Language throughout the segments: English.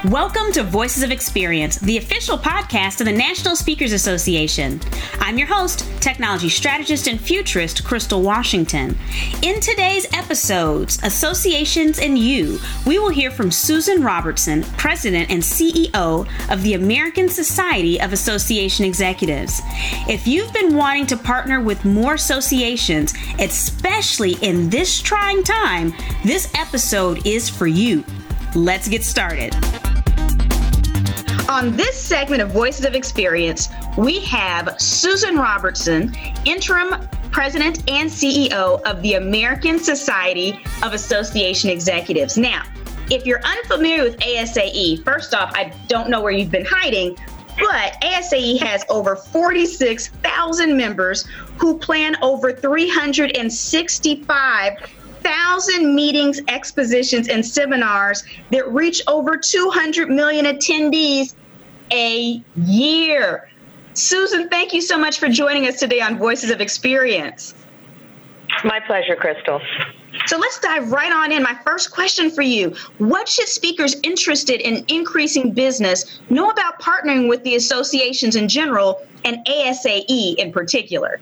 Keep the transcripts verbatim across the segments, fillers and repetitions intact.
Welcome to Voices of Experience, the official podcast of the National Speakers Association. I'm your host, technology strategist and futurist, Crystal Washington. In today's episodes, Associations and You, we will hear from Susan Robertson, President and C E O of the American Society of Association Executives. If you've been wanting to partner with more associations, especially in this trying time, this episode is for you. Let's get started. On this segment of Voices of Experience, we have Susan Robertson, Interim President and C E O of the American Society of Association Executives. Now, if you're unfamiliar with A S A E, first off, I don't know where you've been hiding, but A S A E has over forty-six thousand members who plan over three hundred sixty-five thousand meetings, expositions, and seminars that reach over two hundred million attendees a year. Susan, thank you so much for joining us today on Voices of Experience. My pleasure, Crystal. So let's dive right on in. My first question for you: what should speakers interested in increasing business know about partnering with the associations in general and A S A E in particular?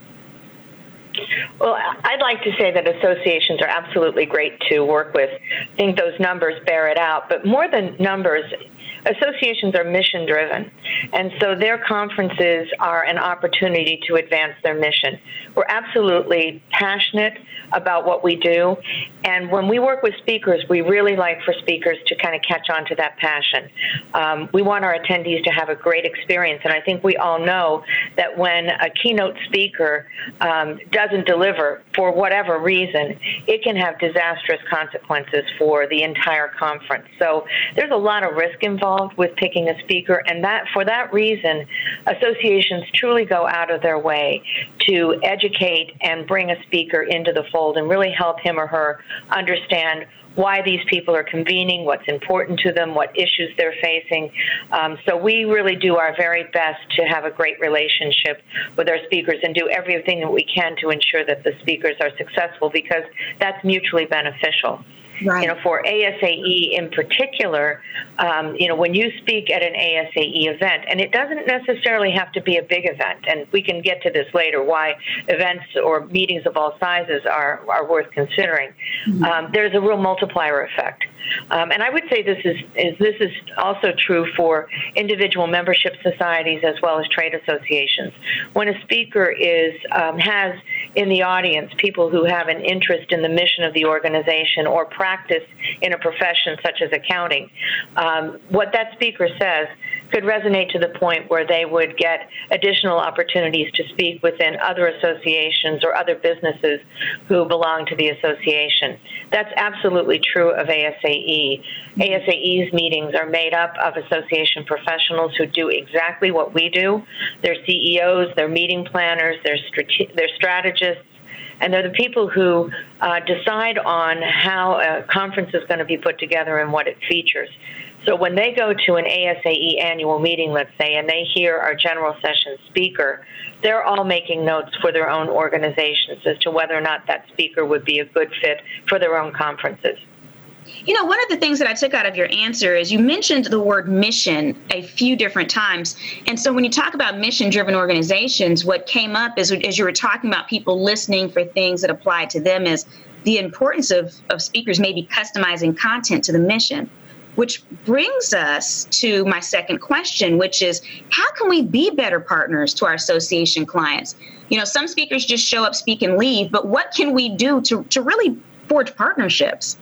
Well, I'd like to say that associations are absolutely great to work with. I think those numbers bear it out. But more than numbers, associations are mission-driven, and so their conferences are an opportunity to advance their mission. We're absolutely passionate about what we do, and when we work with speakers, we really like for speakers to kind of catch on to that passion. Um, we want our attendees to have a great experience, and I think we all know that when a keynote speaker um, doesn't deliver for whatever reason, it can have disastrous consequences for the entire conference. So there's a lot of risk involved with picking a speaker, and that for that reason, associations truly go out of their way to educate and bring a speaker into the fold and really help him or her understand why these people are convening, what's important to them, what issues they're facing. Um, so we really do our very best to have a great relationship with our speakers and do everything that we can to ensure that the speakers are successful, because that's mutually beneficial. Right. You know, for A S A E in particular, um, you know, when you speak at an A S A E event, and it doesn't necessarily have to be a big event, and we can get to this later, why events or meetings of all sizes are, are worth considering. Mm-hmm. Um, there's a real multiplier effect. Um, and I would say this is, is this is also true for individual membership societies as well as trade associations. When a speaker is um, has in the audience people who have an interest in the mission of the organization or practice in a profession such as accounting, um, what that speaker says could resonate to the point where they would get additional opportunities to speak within other associations or other businesses who belong to the association. That's absolutely true of A S A E. A S A E's meetings are made up of association professionals who do exactly what we do. They're C E Os, they're meeting planners, they're, strate- they're strategists, and they're the people who uh, decide on how a conference is going to be put together and what it features. So when they go to an A S A E annual meeting, let's say, and they hear our general session speaker, they're all making notes for their own organizations as to whether or not that speaker would be a good fit for their own conferences. You know, one of the things that I took out of your answer is you mentioned the word mission a few different times. And so when you talk about mission-driven organizations, what came up is, as you were talking about people listening for things that apply to them, is the importance of, of speakers maybe customizing content to the mission. Which brings us to my second question, which is, how can we be better partners to our association clients? You know, some speakers just show up, speak, and leave, but what can we do to, to really forge partnerships?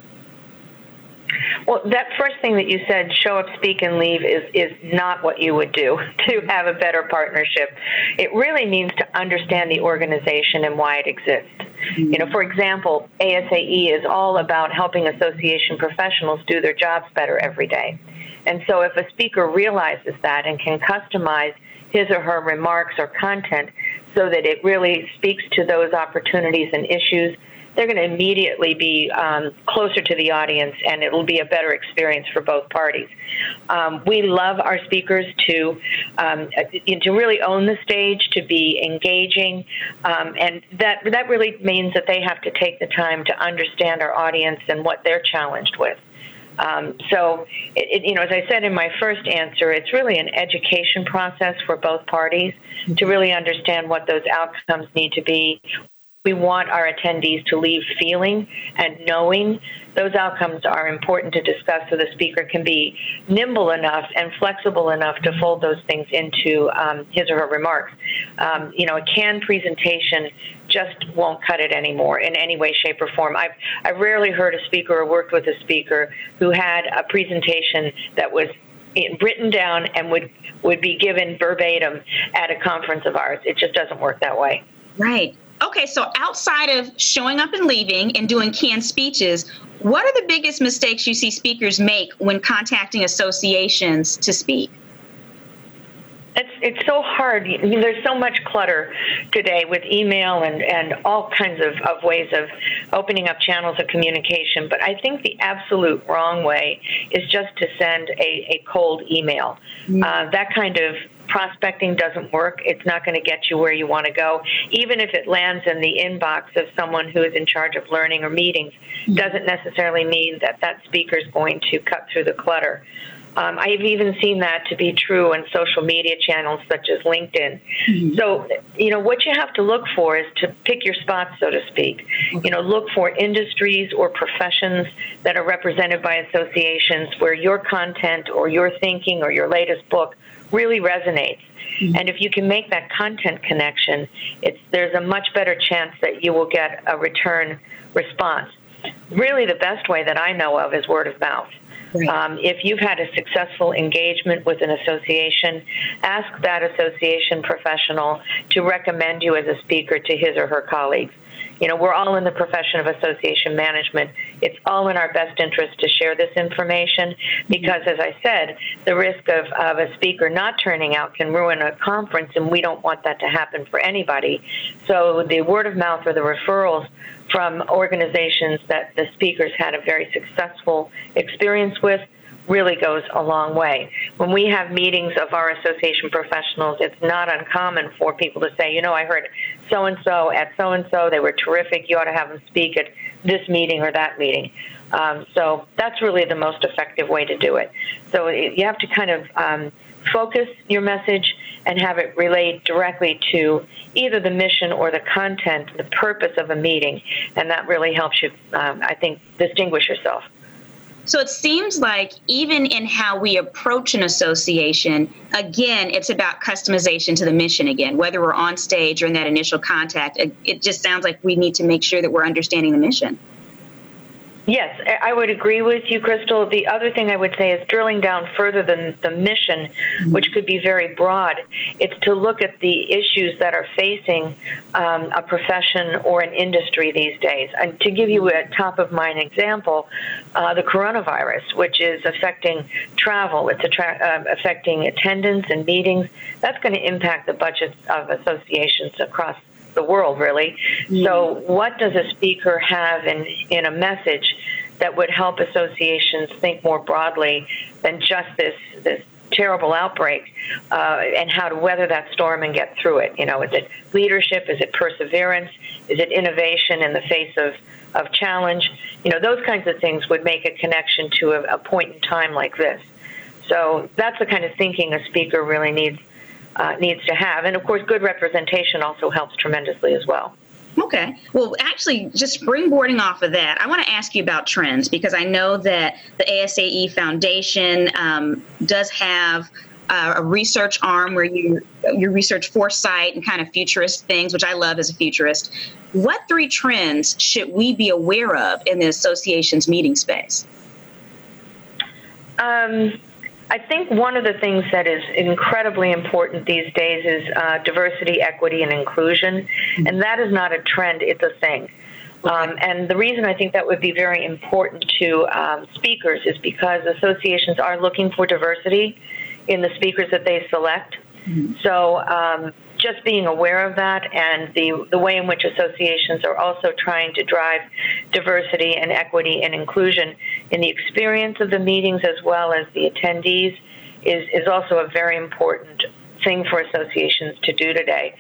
Well, that first thing that you said, show up, speak, and leave, is, is not what you would do to have a better partnership. It really means to understand the organization and why it exists. Mm-hmm. You know, for example, A S A E is all about helping association professionals do their jobs better every day. And so if a speaker realizes that and can customize his or her remarks or content so that it really speaks to those opportunities and issues, they're going to immediately be um, closer to the audience, and it'll be a better experience for both parties. Um, we love our speakers to um, to really own the stage, to be engaging, um, and that that really means that they have to take the time to understand our audience and what they're challenged with. Um, so, it, it, you know, as I said in my first answer, it's really an education process for both parties to really understand what those outcomes need to be. We want our attendees to leave feeling and knowing those outcomes are important to discuss, so the speaker can be nimble enough and flexible enough to fold those things into um, his or her remarks. Um, you know, a canned presentation just won't cut it anymore in any way, shape, or form. I've, I've rarely heard a speaker or worked with a speaker who had a presentation that was written down and would, would be given verbatim at a conference of ours. It just doesn't work that way. Right. Okay, so outside of showing up and leaving and doing canned speeches, what are the biggest mistakes you see speakers make when contacting associations to speak? It's it's so hard. I mean, there's so much clutter today with email and, and all kinds of, of ways of opening up channels of communication. But I think the absolute wrong way is just to send a, a cold email. Mm-hmm. Uh, that kind of prospecting doesn't work. It's not going to get you where you want to go. Even if it lands in the inbox of someone who is in charge of learning or meetings, mm-hmm. doesn't necessarily mean that that speaker is going to cut through the clutter. Um, I've even seen that to be true in social media channels such as LinkedIn. Mm-hmm. So, you know, what you have to look for is to pick your spots, so to speak. Okay. You know, look for industries or professions that are represented by associations where your content or your thinking or your latest book really resonates. Mm-hmm. And if you can make that content connection, it's, there's a much better chance that you will get a return response. Really, the best way that I know of is word of mouth. Right. Um, if you've had a successful engagement with an association, ask that association professional to recommend you as a speaker to his or her colleagues. You know, we're all in the profession of association management. It's all in our best interest to share this information because, as I said, the risk of, of a speaker not turning out can ruin a conference, and we don't want that to happen for anybody. So the word of mouth or the referrals from organizations that the speakers had a very successful experience with really goes a long way. When we have meetings of our association professionals, it's not uncommon for people to say, you know, I heard so-and-so at so-and-so, they were terrific, you ought to have them speak at this meeting or that meeting. Um, so that's really the most effective way to do it. So you have to kind of um, focus your message and have it relate directly to either the mission or the content, the purpose of a meeting, and that really helps you, um, I think, distinguish yourself. So it seems like even in how we approach an association, again, it's about customization to the mission again, whether we're on stage or in that initial contact. It, it just sounds like we need to make sure that we're understanding the mission. Yes, I would agree with you, Crystal. The other thing I would say is drilling down further than the mission, mm-hmm. which could be very broad. It's to look at the issues that are facing um, a profession or an industry these days. And to give you a top-of-mind example, uh, the coronavirus, which is affecting travel, it's attra- uh, affecting attendance and meetings. That's going to impact the budgets of associations across the world, really. Mm-hmm. So what does a speaker have in, in a message that would help associations think more broadly than just this, this terrible outbreak uh, and how to weather that storm and get through it? You know, is it leadership? Is it perseverance? Is it innovation in the face of, of challenge? You know, those kinds of things would make a connection to a, a point in time like this. So that's the kind of thinking a speaker really needs Uh, needs to have. And of course, good representation also helps tremendously as well. Okay. Well, actually, just springboarding off of that, I want to ask you about trends, because I know that the A S A E Foundation um, does have uh, a research arm where you you research foresight and kind of futurist things, which I love as a futurist. What three trends should we be aware of in the association's meeting space? Um. I think one of the things that is incredibly important these days is uh, diversity, equity, and inclusion. And that is not a trend, it's a thing. Um, and the reason I think that would be very important to um, speakers is because associations are looking for diversity in the speakers that they select. Mm-hmm. So um, just being aware of that and the, the way in which associations are also trying to drive diversity and equity and inclusion in the experience of the meetings as well as the attendees is, is also a very important thing for associations to do today.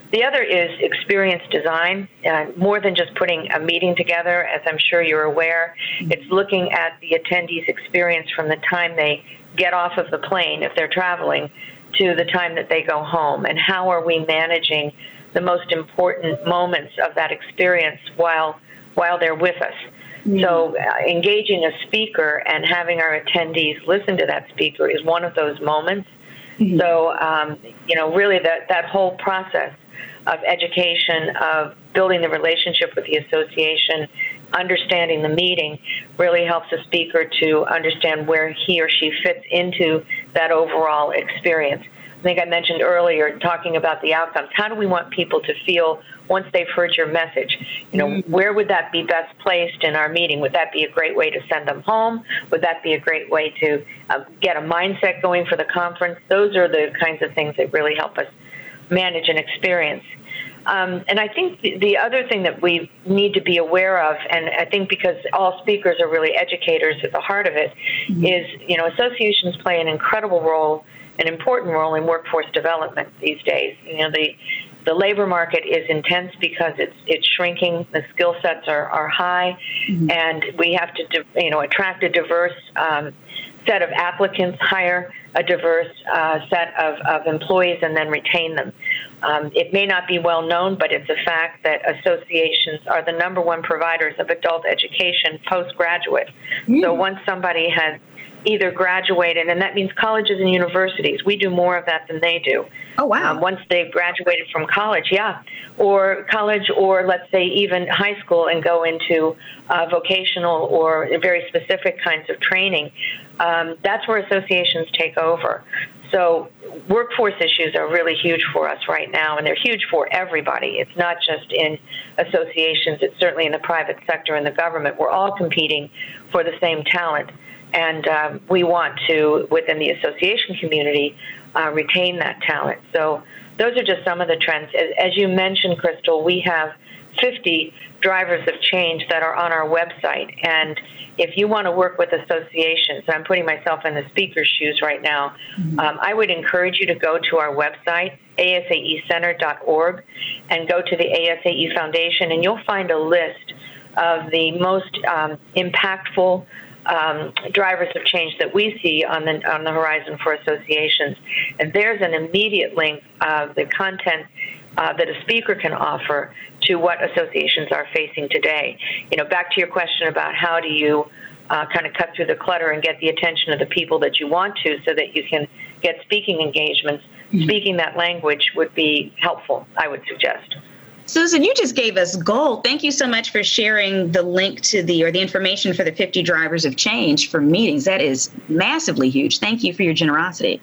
The other is experience design, uh, more than just putting a meeting together, as I'm sure you're aware. It's looking at the attendees' experience from the time they get off of the plane, if they're traveling, to the time that they go home, and how are we managing the most important moments of that experience while while they're with us. Mm-hmm. So uh, engaging a speaker and having our attendees listen to that speaker is one of those moments. Mm-hmm. So, um, you know, really that, that whole process of education, of building the relationship with the association, understanding the meeting, really helps a speaker to understand where he or she fits into that overall experience. I think I mentioned earlier, talking about the outcomes. How do we want people to feel once they've heard your message? You know, mm-hmm. where would that be best placed in our meeting? Would that be a great way to send them home? Would that be a great way to uh, get a mindset going for the conference? Those are the kinds of things that really help us manage an experience. Um, and I think the, the other thing that we need to be aware of, and I think because all speakers are really educators at the heart of it, mm-hmm. is, you know, associations play an incredible role, an important role in workforce development these days. You know, the the labor market is intense because it's it's shrinking. The skill sets are, are high, mm-hmm. and we have to, you know, attract a diverse um, set of applicants, hire a diverse uh, set of, of employees, and then retain them. Um, it may not be well known, but it's a fact that associations are the number one providers of adult education postgraduate. Mm. So once somebody has either graduated, and that means colleges and universities, we do more of that than they do. Oh, wow. Um, once they've graduated from college, yeah, or college, or let's say even high school, and go into uh, vocational or very specific kinds of training, um, that's where associations take over. So workforce issues are really huge for us right now, and they're huge for everybody. It's not just in associations. It's certainly in the private sector and the government. We're all competing for the same talent, and um, we want to, within the association community, uh, retain that talent. So those are just some of the trends. As, as you mentioned, Crystal, we have fifty drivers of change that are on our website, and if you want to work with associations, and I'm putting myself in the speaker's shoes right now, mm-hmm. um, I would encourage you to go to our website, A S A E center dot org, and go to the A S A E Foundation, and you'll find a list of the most um, impactful um, drivers of change that we see on the on the horizon for associations. And there's an immediate link of the content Uh, that a speaker can offer to what associations are facing today. You know, back to your question about how do you uh, kind of cut through the clutter and get the attention of the people that you want to, so that you can get speaking engagements. Mm-hmm. Speaking that language would be helpful, I would suggest. Susan, you just gave us gold. Thank you so much for sharing the link to the, or the information for the fifty drivers of change for meetings. That is massively huge. Thank you for your generosity.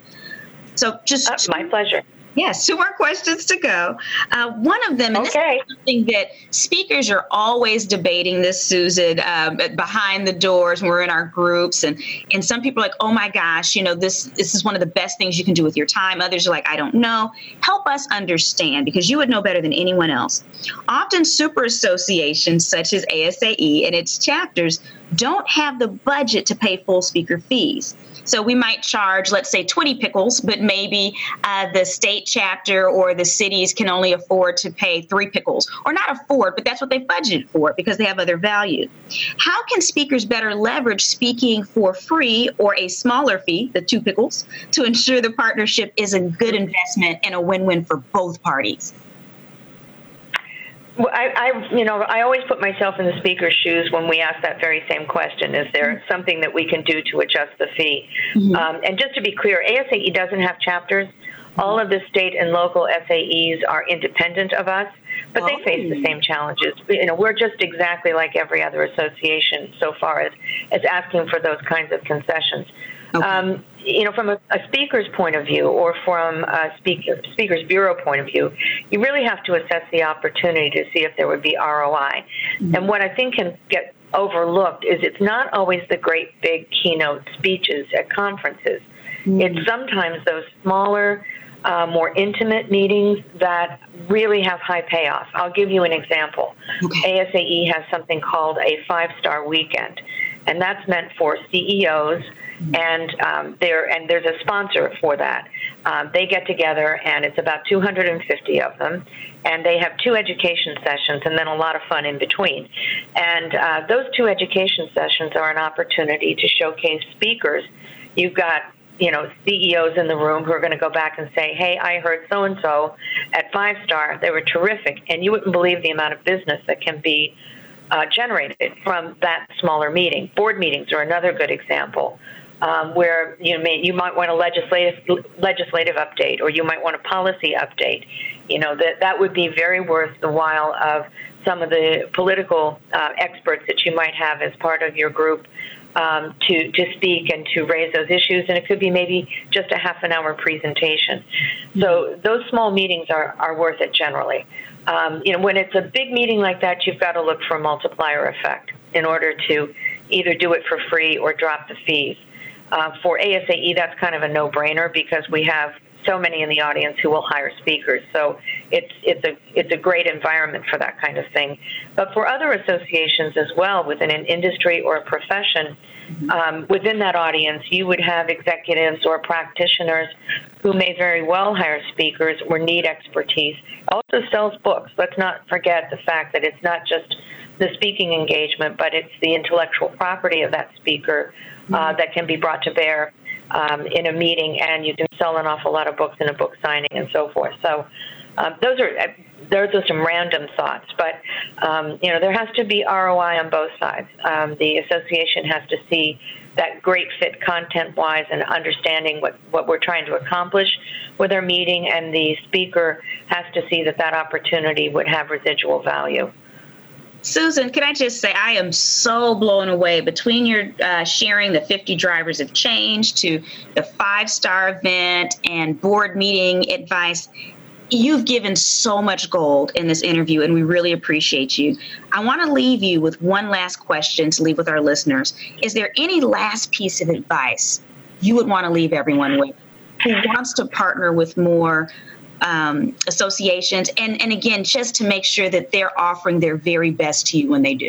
So just uh, my pleasure. Yes, two more questions to go. Uh, one of them, and okay. this is something that speakers are always debating this, Susan, um, behind the doors when we're in our groups. And, and some people are like, oh my gosh, you know, this, this is one of the best things you can do with your time. Others are like, I don't know. Help us understand, because you would know better than anyone else. Often super associations such as A S A E and its chapters don't have the budget to pay full speaker fees. So we might charge, let's say, twenty pickles, but maybe uh, the state chapter or the cities can only afford to pay three pickles, or not afford, but that's what they budgeted for because they have other value. How can speakers better leverage speaking for free or a smaller fee, the two pickles, to ensure the partnership is a good investment and a win-win for both parties? Well, I, I, you know, I always put myself in the speaker's shoes when we ask that very same question. Is there something that we can do to adjust the fee? Mm-hmm. Um, and just to be clear, A S A E doesn't have chapters. Mm-hmm. All of the state and local S A Es are independent of us, but oh. they face the same challenges. You know, we're just exactly like every other association so far as, as asking for those kinds of concessions. Okay. Um, you know, from a, a speaker's point of view, or from a speaker, speaker's bureau point of view, you really have to assess the opportunity to see if there would be R O I. Mm-hmm. And what I think can get overlooked is it's not always the great big keynote speeches at conferences. Mm-hmm. It's sometimes those smaller, uh, more intimate meetings that really have high payoff. I'll give you an example. Okay. A S A E has something called a five-star weekend, and that's meant for C E Os. And um, there, and there's a sponsor for that. Um, they get together, and it's about two hundred fifty of them, and they have two education sessions and then a lot of fun in between. And uh, those two education sessions are an opportunity to showcase speakers. You've got, you know, C E Os in the room who are going to go back and say, hey, I heard so-and-so at Five Star. They were terrific. And you wouldn't believe the amount of business that can be uh, generated from that smaller meeting. Board meetings are another good example. Um, where you may you might want a legislative legislative update, or you might want a policy update. You know that that would be very worth the while of some of the political uh, experts that you might have as part of your group um, to to speak and to raise those issues. And it could be maybe just a half an hour presentation. So those small meetings are are worth it generally. Um, you know, when it's a big meeting like that, you've got to look for a multiplier effect in order to either do it for free or drop the fees. Uh, for A S A E, that's kind of a no-brainer because we have so many in the audience who will hire speakers. So it's it's a it's a great environment for that kind of thing. But for other associations as well, within an industry or a profession, um, within that audience, you would have executives or practitioners who may very well hire speakers or need expertise. Also sells books. Let's not forget the fact that it's not just the speaking engagement, but it's the intellectual property of that speaker uh, that can be brought to bear um, in a meeting, and you can sell an awful lot of books in a book signing and so forth. So um, those are those are some random thoughts, but um, you know there has to be R O I on both sides. Um, the association has to see that great fit content-wise and understanding what, what we're trying to accomplish with our meeting, and the speaker has to see that that opportunity would have residual value. Susan, can I just say I am so blown away between your uh, sharing the fifty Drivers of Change to the five-star event and board meeting advice. You've given so much gold in this interview, and we really appreciate you. I want to leave you with one last question to leave with our listeners. Is there any last piece of advice you would want to leave everyone with who wants to partner with more Um, associations, and, and again, just to make sure that they're offering their very best to you when they do?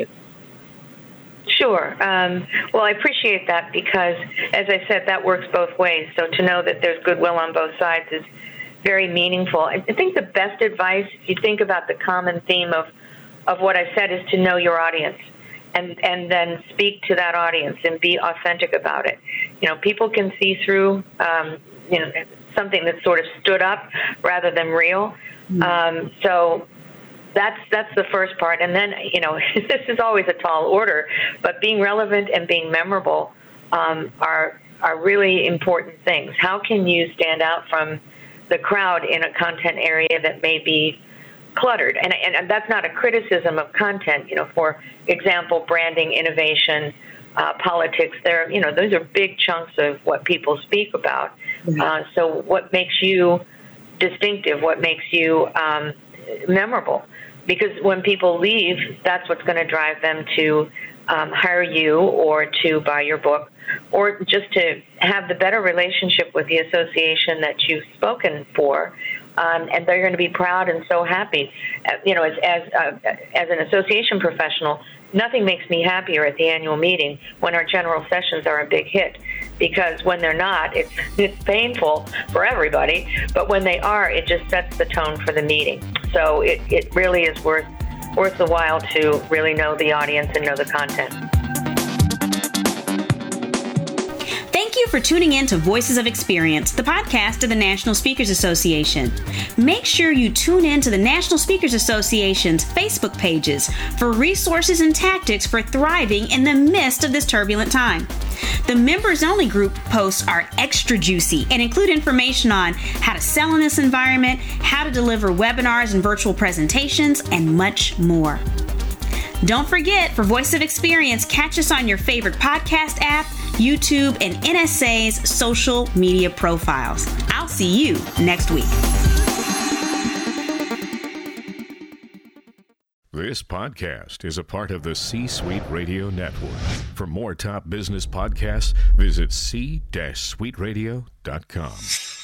Sure. Um, well, I appreciate that because, as I said, that works both ways. So to know that there's goodwill on both sides is very meaningful. I think the best advice, if you think about the common theme of, of what I said, is to know your audience and, and then speak to that audience and be authentic about it. You know, people can see through, um, you know, something that sort of stood up rather than real. Mm-hmm. Um, so that's that's the first part. And then, you know, this is always a tall order, but being relevant and being memorable um, are are really important things. How can you stand out from the crowd in a content area that may be cluttered? And, and that's not a criticism of content. You know, for example, branding, innovation, Uh, politics, there, you know, those are big chunks of what people speak about. Uh, so what makes you distinctive? What makes you um, memorable? Because when people leave, that's what's going to drive them to um, hire you or to buy your book or just to have the better relationship with the association that you've spoken for. Um, and they're going to be proud and so happy. Uh, you know, as as, uh, as an association professional, nothing makes me happier at the annual meeting when our general sessions are a big hit, because when they're not, it's it's painful for everybody. But when they are, it just sets the tone for the meeting. So it, it really is worth worth the while to really know the audience and know the content. Thank you for tuning in to Voices of Experience, the podcast of the National Speakers Association. Make sure you tune in to the National Speakers Association's Facebook pages for resources and tactics for thriving in the midst of this turbulent time. The members-only group posts are extra juicy and include information on how to sell in this environment, how to deliver webinars and virtual presentations, and much more. Don't forget, for Voice of Experience, catch us on your favorite podcast app, YouTube, and N S A's social media profiles. I'll see you next week. This podcast is a part of the C-Suite Radio Network. For more top business podcasts, visit c suite radio dot com.